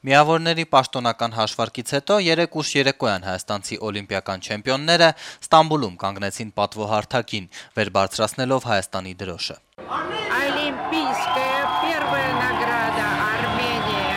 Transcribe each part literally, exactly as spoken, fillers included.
Միավորների պաշտոնական հաշվարկից հետո երեկ ուշ երեկոյան հայաստանցի օլիմպիական չեմպիոնները Ստամբուլում կանգնեցին պատվոհարթակին, վեր բարձրացնելով Հայաստանի դրոշը։ Олимпийская первая награда Армения.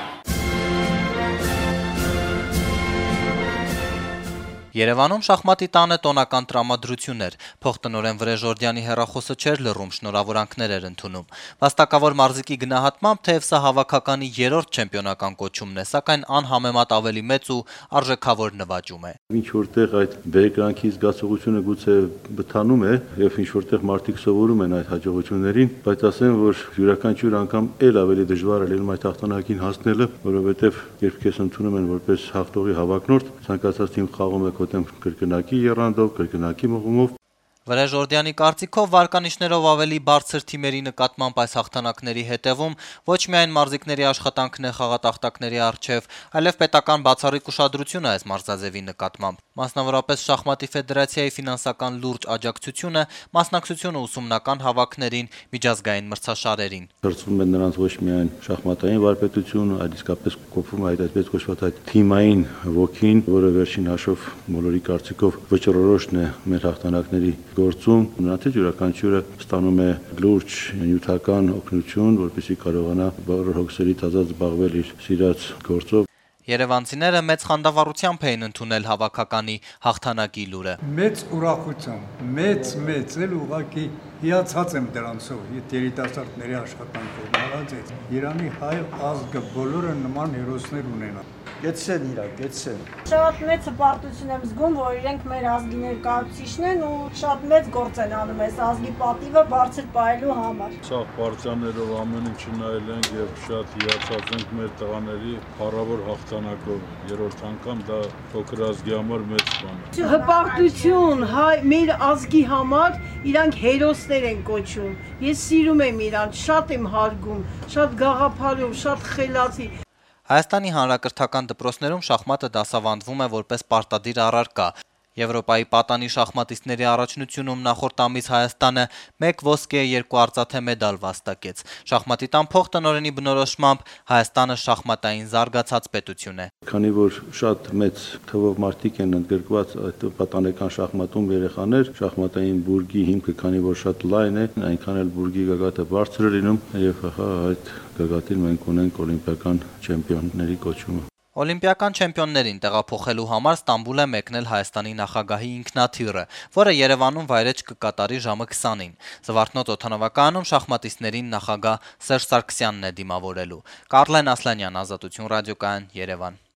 Երևանում շախմատի տանը տոնական տրամադրություններ, փոխտնօրեն Վրեժորդյանի հեռախոսը չէր լռում, շնորհավորանքներ էր ընդունում։ Վաստակավոր մարզիկի գնահատմամբ, թեև սա հավաքականի երրորդ չեմպիոնական կոչումն է, սակայն անհամեմատ ավելի մեծ ու արժեքավոր նվաճում է։ Ինչ որտեղ այդ բերկրանքի զգացողությունը գուցե բթանում է եւ ինչ որտեղ մարդիկ սովորում են այդ հաջողություններին, բայց ասեմ, որ յուրաքանչյուր անգամ ել ավելի դժվար է լինում այդ հաղթանակին հասնելը, որովհետեւ երբ քեզ ընդունում են որպես հաղթողի հավակնորդ, ցանկացած թիմ խաղում է քո դեմ կրկնակի եռանդով, կրկնակի մղումով։ Վրեժորդյանի կարծիքով վարկանիշներով ավելի բարձր թիմերի նկատմամբ այս հաղթանակների հետևում ոչ միայն մարզիկների աշխատանքն է խաղատախտակների առջև, այլև պետական բացառիկ ուշադրությունը այս մարզաձևի նկատմամբ։ Մասնավորապես շախմատի ֆեդերացիայի ֆինանսական լուրջ աջակցությունը, մասնակցությունը ուսումնական հավաքներին, միջազգային մրցաշարերին։ Դրսում են նրանց ոչ միայն շախմատային վարպետություն, այլ իսկապես կոփվում է այդ այսպես կոչված այդ թիմային ոգին, որը վերջին հաշվով բոլորի կարծիքով վճռորոշն է մեր հաղթանակների գործում, նրանց յուրաքանչյուրը ստանում է լուրջ նյութական օգնություն, որպեսզի կարողանա բոլոր հոգսերից ազատ զբաղվել իր սիրած գործով։ Երևանցիները մեծ խանդավառությամբ էին ընդունել հավաքականի հաղթանակի լուրը։ Մեծ ուրախությամբ, մեծ մեծ էլ ուղղակի հիացած եմ դրանցով, այդ երիտասարդների աշխատանքով, մալացեց։ Իրանի հայ ազգը բոլորը նման հերոսներ ունենան։ Գեցեն իրա, գեցեն։ Շատ մեծ հպարտություն եմ զգում, որ իրենք մեր ազգի ներկայացուցիչն են ու շատ մեծ գործ են անում այս ազգի պատիվը բարձր պահելու համար։ Սաղ պարտիաներով ամեն ինչը նայել ենք եւ շատ հիացած ենք մեր տղաների փառավոր հաղթանակով։ Երրորդ անգամ դա փոքր ազգի համար մեծ բան է։ Հպարտություն, հայ մեր ազգի համար իրանք հերոսներ են կոչում։ Ես սիրում եմ իրանք, շատ եմ հարգում, շատ գաղափարով, շատ խելացի։ Հայաստանի հանրակրթական դպրոցներում շախմատը դասավանդվում է որպես պարտադիր առարկա։ Եվրոպայի պատանի շախմատիստների առաջնությունում նախորդ ամիս Հայաստանը մեկ ոսկե, երկու արծաթե մեդալ վաստակեց։ Շախմատի տան փոխտնօրենի բնորոշմամբ Հայաստանը շախմատային զարգացած պետություն է։ Քանի որ շատ մեծ թվով մարդիկ են ընդգրկված այդ պատանեկան շախմատում երեխաներ, շախմատային բուրգի հիմքը քանի որ շատ լայն է, այնքան էլ բուրգի գագաթը բարձր է լինում եւ հա այդ գագաթին մենք ունենք օլիմպիական չեմպիոնների կոչումը։ Օլիմպիական չեմպիոններին տեղափոխելու համար Ստամբուլ է մեկնել Հայաստանի նախագահի ինքնաթիռը, որը Երևանում վայրէջք կկատարի ժամը քսանին։ Զվարթնոց օդանավակայանում շախմատիստներին նախագահ Սերժ Սարգսյանն է դիմավորելու։ Կարլեն Ասլանյան, Ազատություն ռադիոկայան, Երևան։